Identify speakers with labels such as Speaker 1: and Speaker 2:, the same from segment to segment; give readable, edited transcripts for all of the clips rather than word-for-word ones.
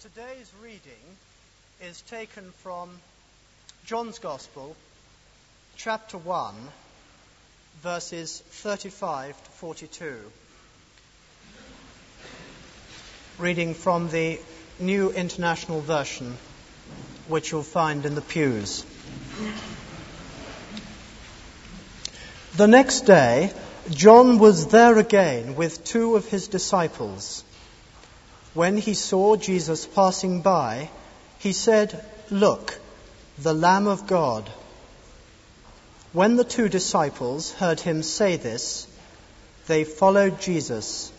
Speaker 1: Today's reading is taken from John's Gospel, chapter 1, verses 35 to 42. Reading from the New International Version, which you'll find in the pews. The next day, John was there again with two of his disciples. When he saw Jesus passing by, he said, "Look, the Lamb of God." When the two disciples heard him say this, they followed Jesus.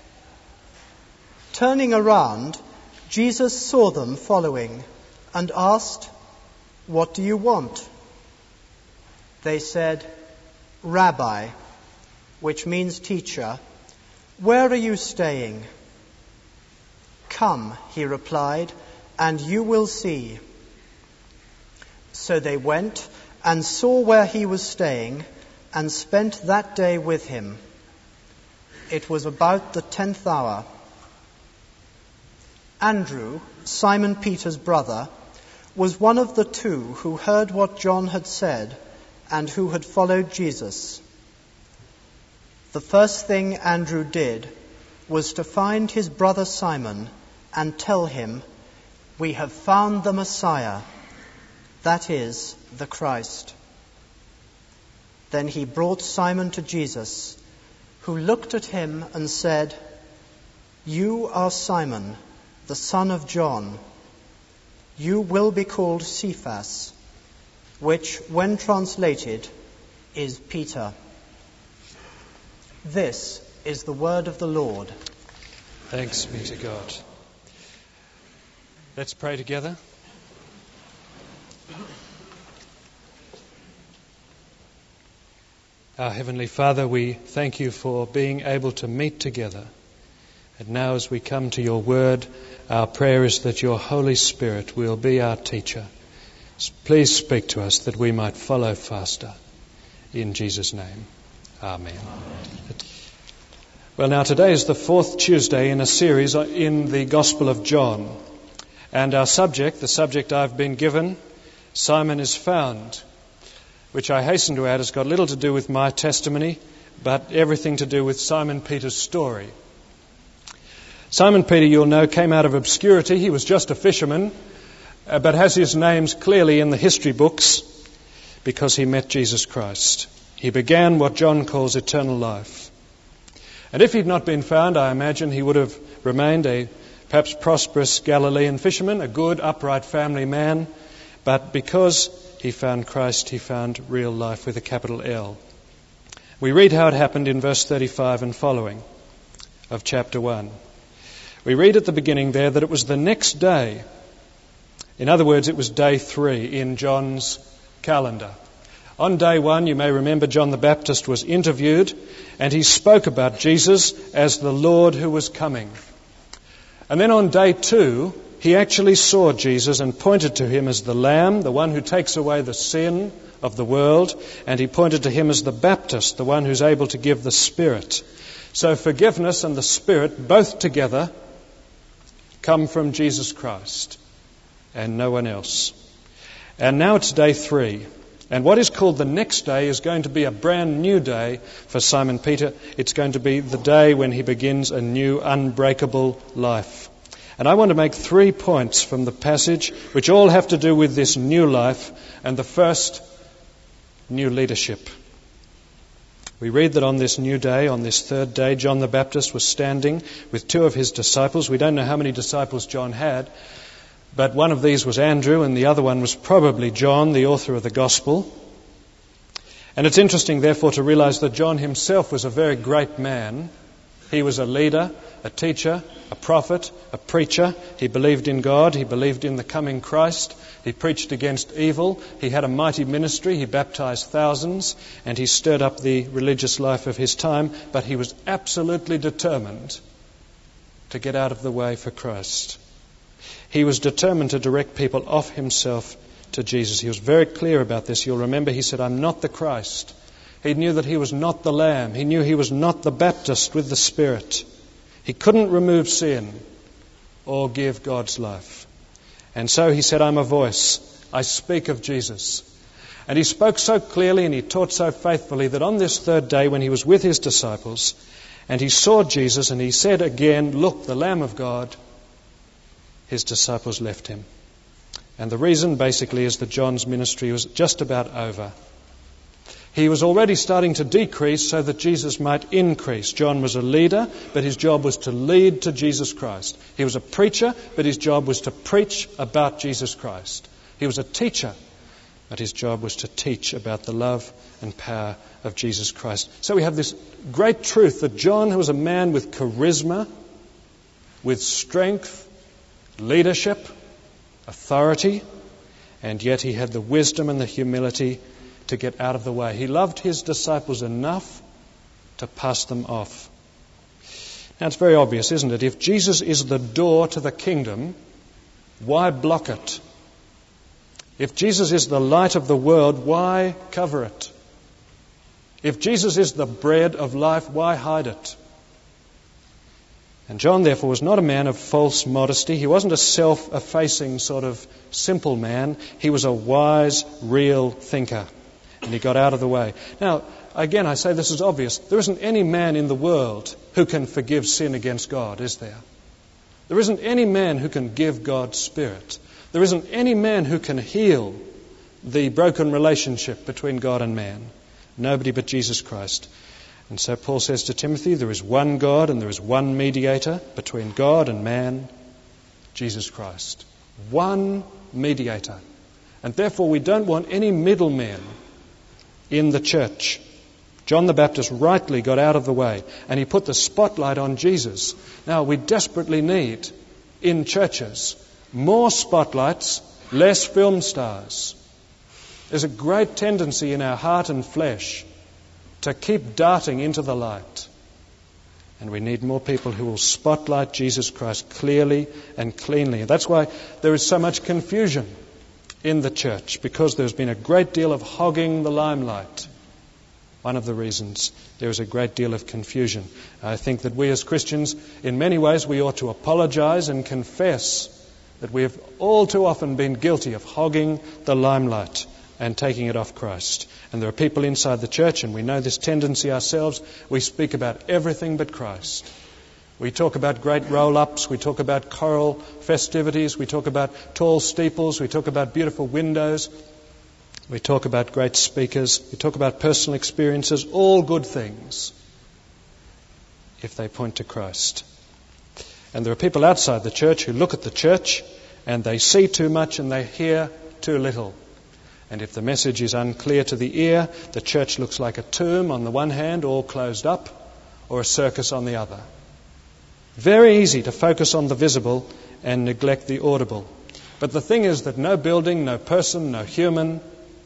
Speaker 1: Turning around, Jesus saw them following and asked, "What do you want?" They said, "Rabbi," which means teacher, "where are you staying?" "Come," he replied, "and you will see." So they went and saw where he was staying and spent that day with him. It was about the 10th hour. Andrew, Simon Peter's brother, was one of the two who heard what John had said and who had followed Jesus. The first thing Andrew did was to find his brother Simon and tell him, "We have found the Messiah," that is, the Christ. Then he brought Simon to Jesus, who looked at him and said, "You are Simon, the son of John. You will be called Cephas," which, when translated, is Peter. This is the word of the Lord.
Speaker 2: Thanks be to God. Let's pray together. Our Heavenly Father, we thank you for being able to meet together. And now as we come to your word, our prayer is that your Holy Spirit will be our teacher. Please speak to us that we might follow faster. In Jesus' name, Amen. Well, now today is the fourth Tuesday in a series in the Gospel of John. And our subject, the subject I've been given, Simon is found, which I hasten to add has got little to do with my testimony, but everything to do with Simon Peter's story. Simon Peter, you'll know, came out of obscurity. He was just a fisherman, but has his names clearly in the history books because he met Jesus Christ. He began what John calls eternal life. And if he'd not been found, I imagine he would have remained a perhaps prosperous Galilean fisherman, a good, upright family man. But because he found Christ, he found real life with a capital L. We read how it happened in verse 35 and following of chapter 1. We read at the beginning there that it was the next day. In other words, it was day 3 in John's calendar. On day 1, you may remember, John the Baptist was interviewed and he spoke about Jesus as the Lord who was coming. And then on day 2, he actually saw Jesus and pointed to him as the Lamb, the one who takes away the sin of the world, and he pointed to him as the Baptist, the one who's able to give the Spirit. So forgiveness and the Spirit, both together, come from Jesus Christ and no one else. And now it's day 3. And what is called the next day is going to be a brand new day for Simon Peter. It's going to be the day when he begins a new unbreakable life. And I want to make 3 points from the passage which all have to do with this new life. And the first, new leadership. We read that on this new day, on this third day, John the Baptist was standing with 2 of his disciples. We don't know how many disciples John had, but one of these was Andrew and the other one was probably John, the author of the Gospel. And it's interesting, therefore, to realize that John himself was a very great man. He was a leader, a teacher, a prophet, a preacher. He believed in God. He believed in the coming Christ. He preached against evil. He had a mighty ministry. He baptized thousands and he stirred up the religious life of his time. But he was absolutely determined to get out of the way for Christ. He was determined to direct people off himself to Jesus. He was very clear about this. You'll remember he said, "I'm not the Christ." He knew that he was not the Lamb. He knew he was not the Baptist with the Spirit. He couldn't remove sin or give God's life. And so he said, I'm a voice. I speak of Jesus. And he spoke so clearly and he taught so faithfully that on this third day when he was with his disciples and he saw Jesus and he said again, look, the Lamb of God, his disciples left him. And the reason basically is that John's ministry was just about over. He was already starting to decrease so that Jesus might increase. John was a leader, but his job was to lead to Jesus Christ. He was a preacher, but his job was to preach about Jesus Christ. He was a teacher, but his job was to teach about the love and power of Jesus Christ. So we have this great truth that John was a man with charisma, with strength, leadership, authority, and yet he had the wisdom and the humility to get out of the way. He loved his disciples enough to pass them off. Now it's very obvious, isn't it? If Jesus is the door to the kingdom, why block it? If Jesus is the light of the world, why cover it? If Jesus is the bread of life, why hide it? And John, therefore, was not a man of false modesty. He wasn't a self-effacing sort of simple man. He was a wise, real thinker. And he got out of the way. Now, again, I say this is obvious. There isn't any man in the world who can forgive sin against God, is there? There isn't any man who can give God's Spirit. There isn't any man who can heal the broken relationship between God and man. Nobody but Jesus Christ. And so Paul says to Timothy, there is one God and there is one mediator between God and man, Jesus Christ. One mediator. And therefore we don't want any middlemen in the church. John the Baptist rightly got out of the way and he put the spotlight on Jesus. Now we desperately need in churches more spotlights, less film stars. There's a great tendency in our heart and flesh to keep darting into the light. And we need more people who will spotlight Jesus Christ clearly and cleanly. That's why there is so much confusion in the church, because there's been a great deal of hogging the limelight. One of the reasons there is a great deal of confusion. I think that we as Christians, in many ways, we ought to apologize and confess that we have all too often been guilty of hogging the limelight and taking it off Christ. And there are people inside the church, and we know this tendency ourselves, we speak about everything but Christ. We talk about great roll-ups, we talk about choral festivities, we talk about tall steeples, we talk about beautiful windows, we talk about great speakers, we talk about personal experiences, all good things, if they point to Christ. And there are people outside the church who look at the church and they see too much and they hear too little. And if the message is unclear to the ear, the church looks like a tomb on the one hand, all closed up, or a circus on the other. Very easy to focus on the visible and neglect the audible. But the thing is that no building, no person, no human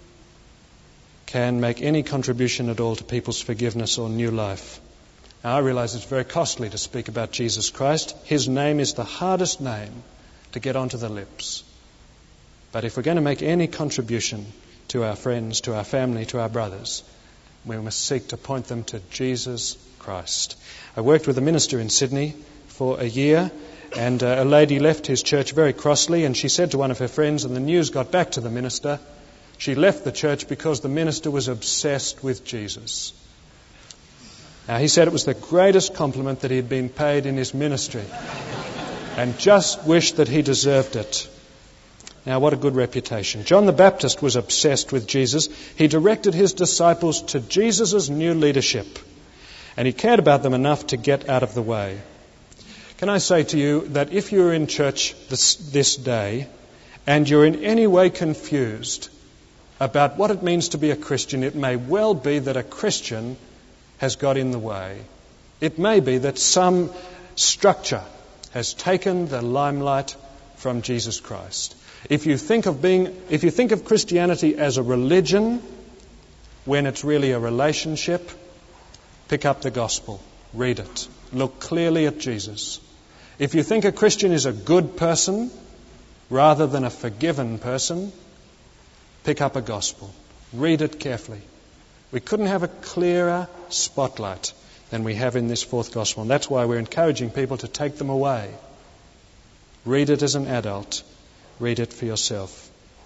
Speaker 2: can make any contribution at all to people's forgiveness or new life. Now, I realize it's very costly to speak about Jesus Christ. His name is the hardest name to get onto the lips. But if we're going to make any contribution to our friends, to our family, to our brothers, we must seek to point them to Jesus Christ. I worked with a minister in Sydney for a year, and a lady left his church very crossly, and she said to one of her friends, and the news got back to the minister, she left the church because the minister was obsessed with Jesus. Now, he said it was the greatest compliment that he had been paid in his ministry, and just wished that he deserved it. Now, what a good reputation. John the Baptist was obsessed with Jesus. He directed his disciples to Jesus' new leadership, and he cared about them enough to get out of the way. Can I say to you that if you're in church this day and you're in any way confused about what it means to be a Christian, it may well be that a Christian has got in the way. It may be that some structure has taken the limelight from Jesus Christ. If you think of Christianity as a religion when it's really a relationship, pick up the gospel, read it, look clearly at Jesus. If you think a Christian is a good person rather than a forgiven person, pick up a gospel, read it carefully. We couldn't have a clearer spotlight than we have in this fourth gospel, and that's why we're encouraging people to take them away. Read it as an adult. Read it for yourself.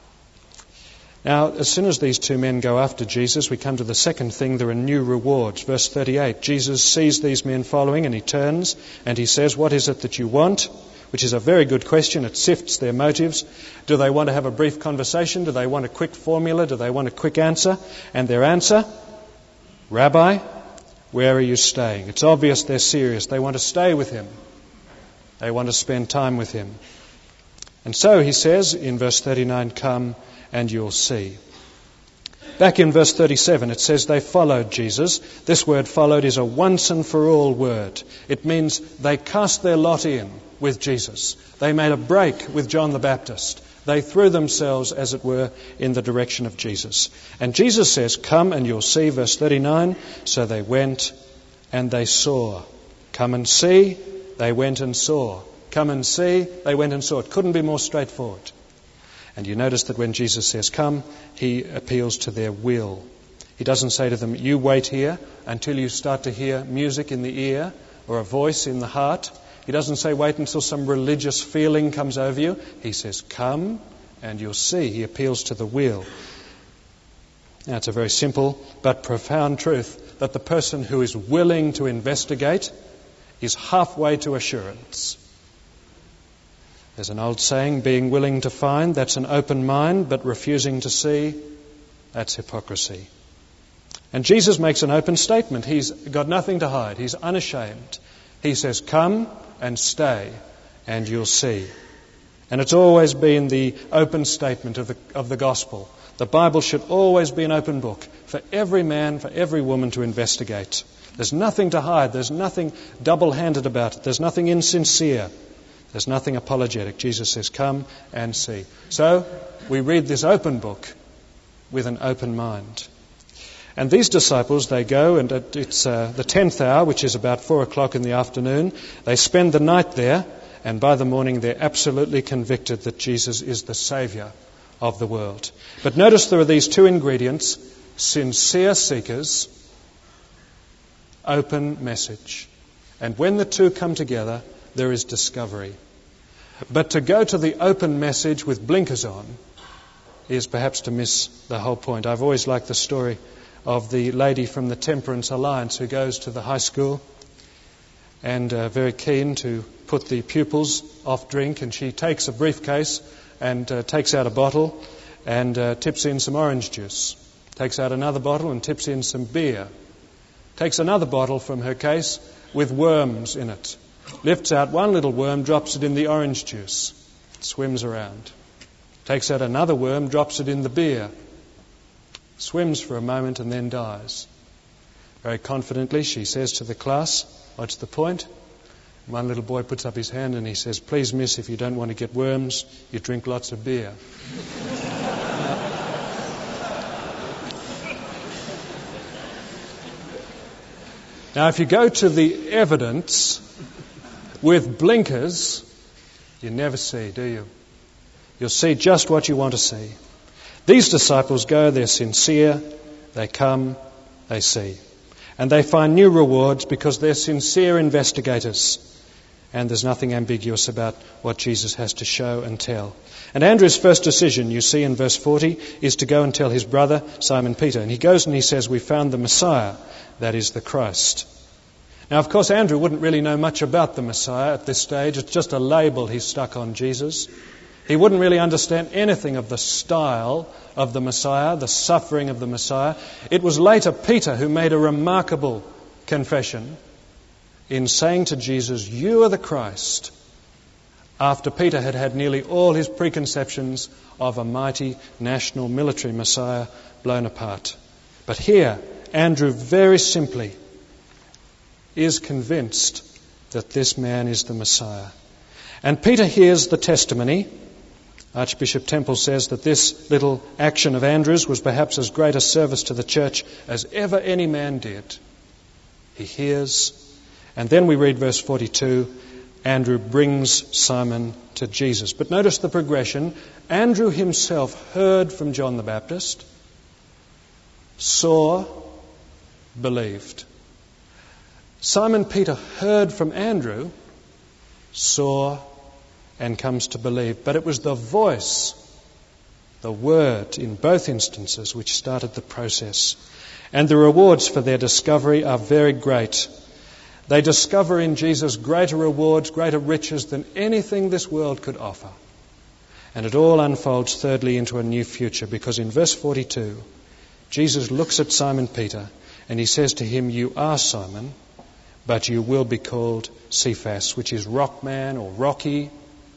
Speaker 2: Now, as soon as these two men go after Jesus, we come to the second thing. There are new rewards. Verse 38, Jesus sees these men following and he turns and he says, "What is it that you want?" Which is a very good question. It sifts their motives. Do they want to have a brief conversation? Do they want a quick formula? Do they want a quick answer? And their answer, "Rabbi, where are you staying?" It's obvious they're serious. They want to stay with him. They want to spend time with him. And so he says in verse 39, "Come and you'll see." Back in verse 37, it says they followed Jesus. This word "followed" is a once and for all word. It means they cast their lot in with Jesus. They made a break with John the Baptist. They threw themselves, as it were, in the direction of Jesus. And Jesus says, "Come and you'll see," verse 39. So they went and they saw. Come and see, they went and saw. Come and see, they went and saw. It couldn't be more straightforward. And you notice that when Jesus says come, he appeals to their will. He doesn't say to them, "You wait here until you start to hear music in the ear or a voice in the heart." He doesn't say wait until some religious feeling comes over you. He says come and you'll see. He appeals to the will. Now it's a very simple but profound truth that the person who is willing to investigate is halfway to assurance. There's an old saying, being willing to find, that's an open mind, but refusing to see, that's hypocrisy. And Jesus makes an open statement. He's got nothing to hide. He's unashamed. He says, "Come and stay, and you'll see." And it's always been the open statement of the gospel. The Bible should always be an open book for every man, for every woman to investigate. There's nothing to hide. There's nothing double-handed about it. There's nothing insincere. There's nothing apologetic. Jesus says, "Come and see." So we read this open book with an open mind. And these disciples, they go, and it's the 10th hour, which is about 4 o'clock in the afternoon. They spend the night there, and by the morning they're absolutely convicted that Jesus is the Saviour of the world. But notice there are these two ingredients: sincere seekers, open message. And when the two come together, there is discovery. But to go to the open message with blinkers on is perhaps to miss the whole point. I've always liked the story of the lady from the Temperance Alliance who goes to the high school and very keen to put the pupils off drink, and she takes a briefcase and takes out a bottle and tips in some orange juice. Takes out another bottle and tips in some beer. Takes another bottle from her case with worms in it. Lifts out one little worm, drops it in the orange juice. It swims around. Takes out another worm, drops it in the beer. Swims for a moment and then dies. Very confidently she says to the class, "What's the point?" One little boy puts up his hand and he says, "Please, miss, if you don't want to get worms, you drink lots of beer." Now, if you go to the evidence with blinkers, you never see, do you? You'll see just what you want to see. These disciples go, they're sincere, they come, they see. And they find new rewards because they're sincere investigators. And there's nothing ambiguous about what Jesus has to show and tell. And Andrew's first decision, you see in verse 40, is to go and tell his brother, Simon Peter. And he goes and he says, "We found the Messiah, that is the Christ." Now, of course, Andrew wouldn't really know much about the Messiah at this stage. It's just a label he's stuck on Jesus. He wouldn't really understand anything of the style of the Messiah, the suffering of the Messiah. It was later Peter who made a remarkable confession in saying to Jesus, "You are the Christ," after Peter had had nearly all his preconceptions of a mighty national military Messiah blown apart. But here, Andrew very simply is convinced that this man is the Messiah. And Peter hears the testimony. Archbishop Temple says that this little action of Andrew's was perhaps as great a service to the church as ever any man did. He hears, and then we read verse 42, Andrew brings Simon to Jesus. But notice the progression. Andrew himself heard from John the Baptist, saw, believed. Simon Peter heard from Andrew, saw, and comes to believe. But it was the voice, the word in both instances, which started the process. And the rewards for their discovery are very great. They discover in Jesus greater rewards, greater riches than anything this world could offer. And it all unfolds, thirdly, into a new future, because in verse 42, Jesus looks at Simon Peter and he says to him, "You are Simon, but you will be called Cephas," which is rock man or Rocky.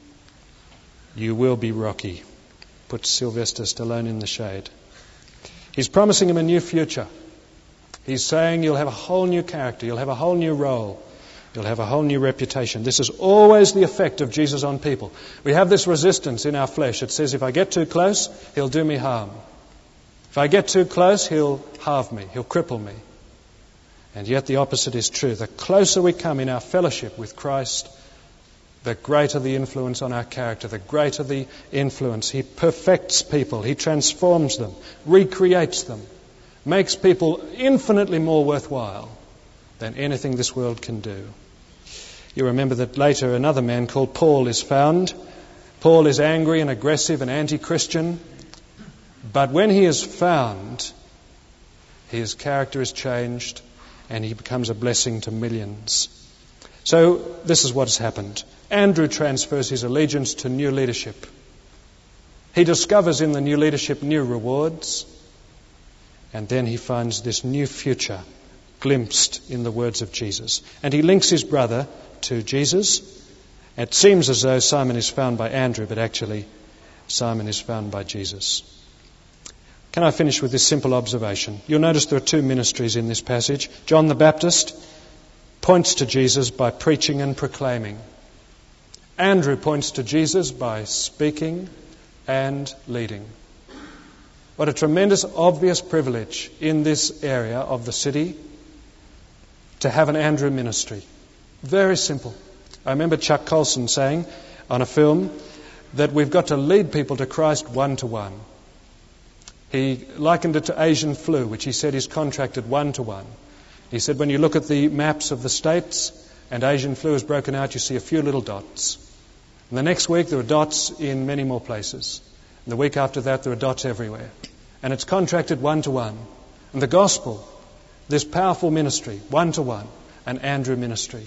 Speaker 2: You will be Rocky. Put Sylvester Stallone in the shade. He's promising him a new future. He's saying you'll have a whole new character, you'll have a whole new role, you'll have a whole new reputation. This is always the effect of Jesus on people. We have this resistance in our flesh. It says if I get too close, he'll do me harm. If I get too close, he'll halve me, he'll cripple me. And yet the opposite is true. The closer we come in our fellowship with Christ, the greater the influence on our character, the greater the influence. He perfects people, he transforms them, recreates them, makes people infinitely more worthwhile than anything this world can do. You remember that later another man called Paul is found. Paul is angry and aggressive and anti-Christian. But when he is found, his character is changed and he becomes a blessing to millions. So this is what has happened. Andrew transfers his allegiance to new leadership. He discovers in the new leadership new rewards. And then he finds this new future glimpsed in the words of Jesus. And he links his brother to Jesus. It seems as though Simon is found by Andrew, but actually Simon is found by Jesus. Can I finish with this simple observation? You'll notice there are two ministries in this passage. John the Baptist points to Jesus by preaching and proclaiming. Andrew points to Jesus by speaking and leading. What a tremendous, obvious privilege in this area of the city to have an Andrew ministry. Very simple. I remember Chuck Colson saying on a film that we've got to lead people to Christ one-to-one. He likened it to Asian flu, which he said is contracted one-to-one. He said when you look at the maps of the states and Asian flu is broken out, you see a few little dots. And the next week there are dots in many more places. And the week after that there are dots everywhere. And it's contracted one-to-one. And the gospel, this powerful ministry, one-to-one, an Andrew ministry.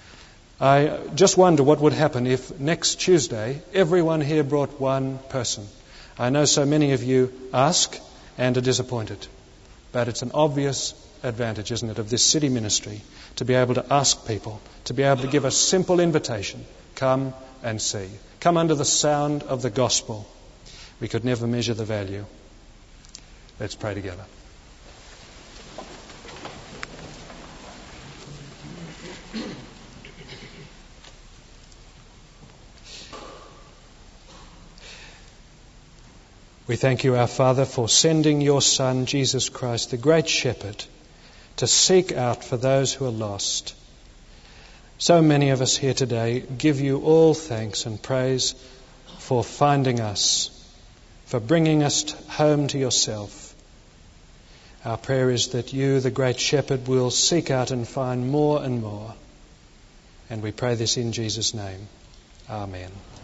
Speaker 2: I just wonder what would happen if next Tuesday everyone here brought one person. I know so many of you ask and are disappointed. But it's an obvious advantage, isn't it, of this city ministry, to be able to ask people, to be able to give a simple invitation. Come and see. Come under the sound of the gospel. We could never measure the value. Let's pray together. We thank you, our Father, for sending your Son, Jesus Christ, the great shepherd, to seek out for those who are lost. So many of us here today give you all thanks and praise for finding us, for bringing us home to yourself. Our prayer is that you, the great shepherd, will seek out and find more and more. And we pray this in Jesus' name. Amen.